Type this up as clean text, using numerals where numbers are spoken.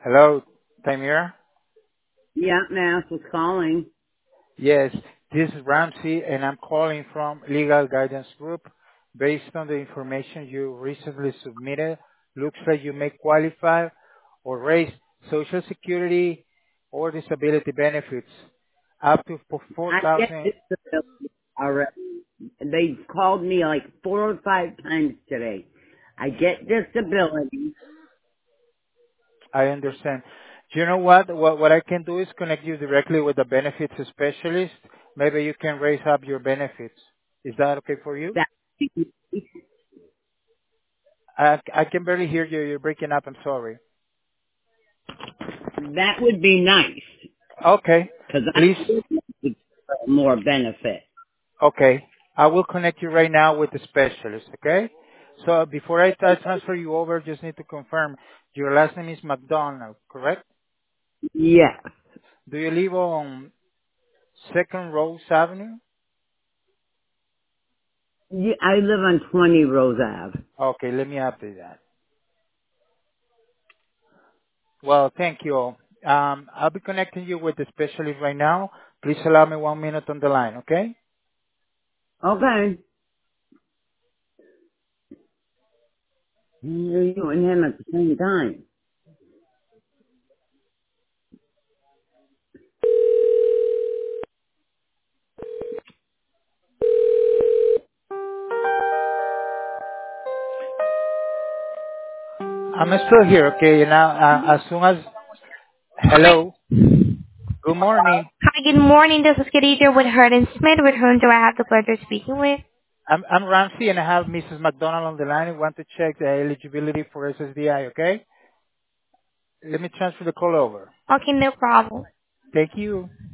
Hello, Tamir? Yeah, Mass was calling. Yes, this is Ramsey, and I'm calling from Legal Guidance Group. Based on the information you recently submitted, looks like you may qualify or raise Social Security or disability benefits up to I get 4,000. disability already. They called me like 4 or 5 times today. I get disability. I understand. Do you know what? What I can do is connect you directly with the benefits specialist. Maybe you can raise up your benefits. Is that okay for you? That I can barely hear you. You're breaking up. I'm sorry. that would be nice Okay. because Please. I would like more benefit. Okay. I will connect you right now with the specialist. Okay. So before I transfer you over, just need to confirm your last name is McDonald, correct? Yes. Do you live on Second Rose Avenue? Yeah, I live on 20 Rose Ave. Okay. Let me update that. Well, thank you. I'll be connecting you with the specialist right now. Please allow me 1 minute on the line. Okay. Okay. You and him at the same time. I'm still here. Okay. Now, as soon as hello. Good morning. Hi, good morning. This is Khadija with Hurd& Smith. With whom do I have the pleasure of speaking with? I'm Ramsey, and I have Mrs. McDonald on the line. I want to check the eligibility for SSDI, okay? Let me transfer the call over. Okay, no problem. Thank you.